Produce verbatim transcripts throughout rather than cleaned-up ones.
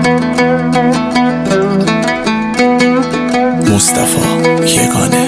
مصطفی یگانه.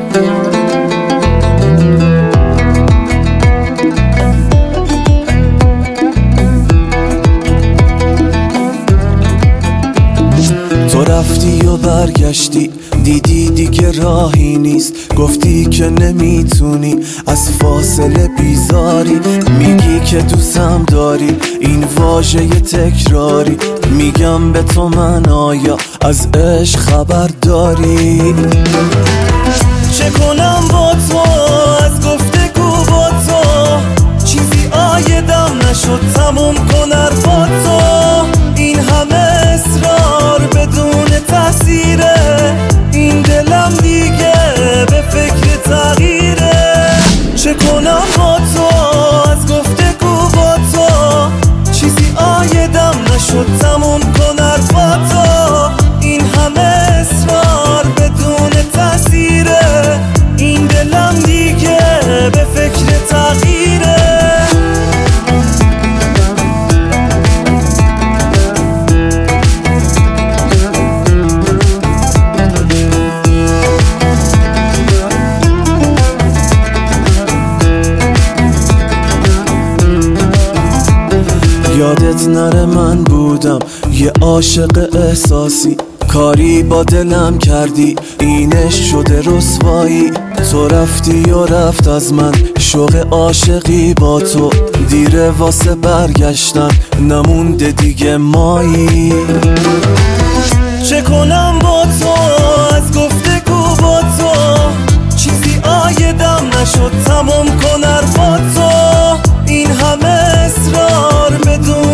تو رفتی و برگشتی، دیدی دیگه راهی نیست، گفتی که نمیتونی از فاصله بیزاری، میگی که دوستم داری، این واژه تکراری، میگم به تو من آیا از عشق خبر داری؟ چه کنم با تو از گفتگو با تو، چیزی آیدم نشد تموم کن حرفا تو، این همه اصرار بدون تاثیره، این دلم دیگه به فکر تغییره. چه کنم با تو از گفتگو با تو، چیزی آیدم نشد تموم کن حرفا تو، این همه اصرار بدون تاثیره، این دلم دیگه به فکر تغییره. یادت نره من بودم یه عاشق احساسی، کاری با دلم کردی اینش شده رسوایی، تو رفتی و رفت از من شوق عاشقی با تو، دیره واسه برگشتن نمونده دیگه مایی. چه کنم با تو از گفتگو با تو، چیزی آیدم نشد تمام کن حرفا تو، این همه اصرار بدون